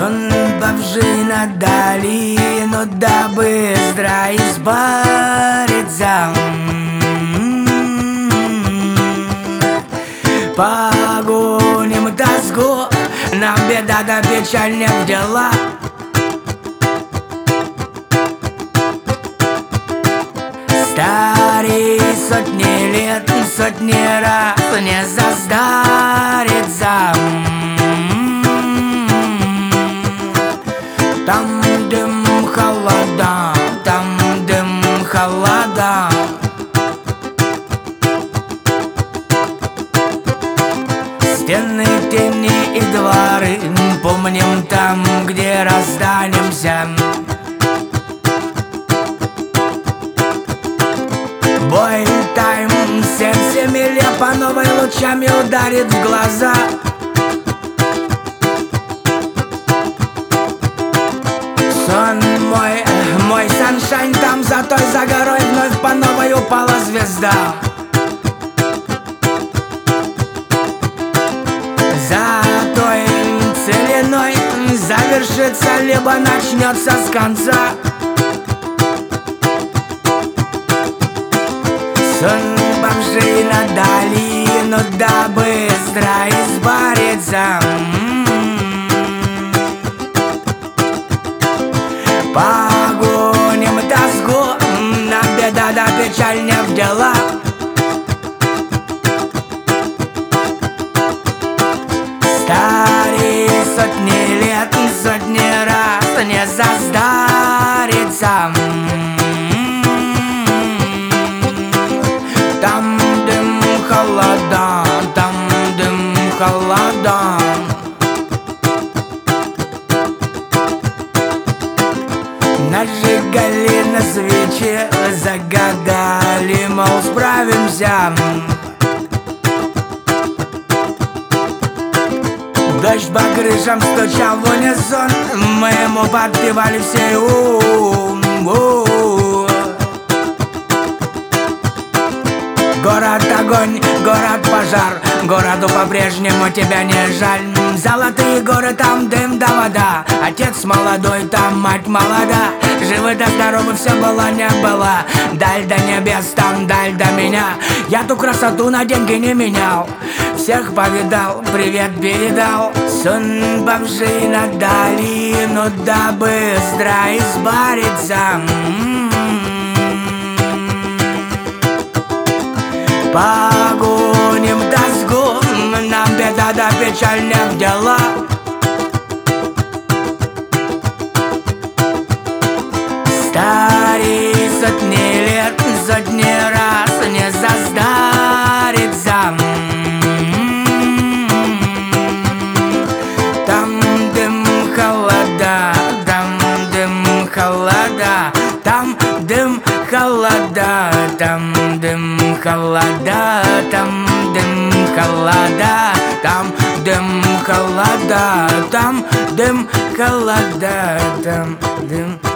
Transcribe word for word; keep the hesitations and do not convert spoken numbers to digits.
Сон бомжей на долину, да быстро избавиться. Погоним тоску, нам беда да печаль не в дела. Старей сотни лет, сотни раз не состарится. Там дым холода, там дым холода. Стены, тени и дворы помним там, где расстанемся. Бой тайм, сердце миле по новой лучами ударит в глаза. Сон мой, мой саншайн, там за той, за горой вновь по новой упала звезда. За той целиной завершится, либо начнется с конца. Сон бомжей на долину, да быстро испарится. Погоним тоску, нам беда да печаль не в дела. Старей сотни лет, сотни раз не состарится. Там дым холода, там дым холода. Нажигали на свечи, загадали, мол, справимся. Дождь по крышам стучал в унисон, мы ему подпевали все у-у-у. Город огонь, город пожар, городу по-прежнему тебя не жаль. Золотые горы, там дым да вода, отец молодой, там мать молода. Живы да здоровы, все было не было. Даль до небес, там даль до меня. Я ту красоту на деньги не менял, всех повидал, привет передал. Сон бомжей на долину, да быстро избавиться. Погоним тоску, нам беда да печаль не в дела. Старей сотни лет, сотни раз не состарится. Там дым холода, там дым холода, там дым холода, там дым холода, там дым холода, там дым холода, там дым холода, там дым.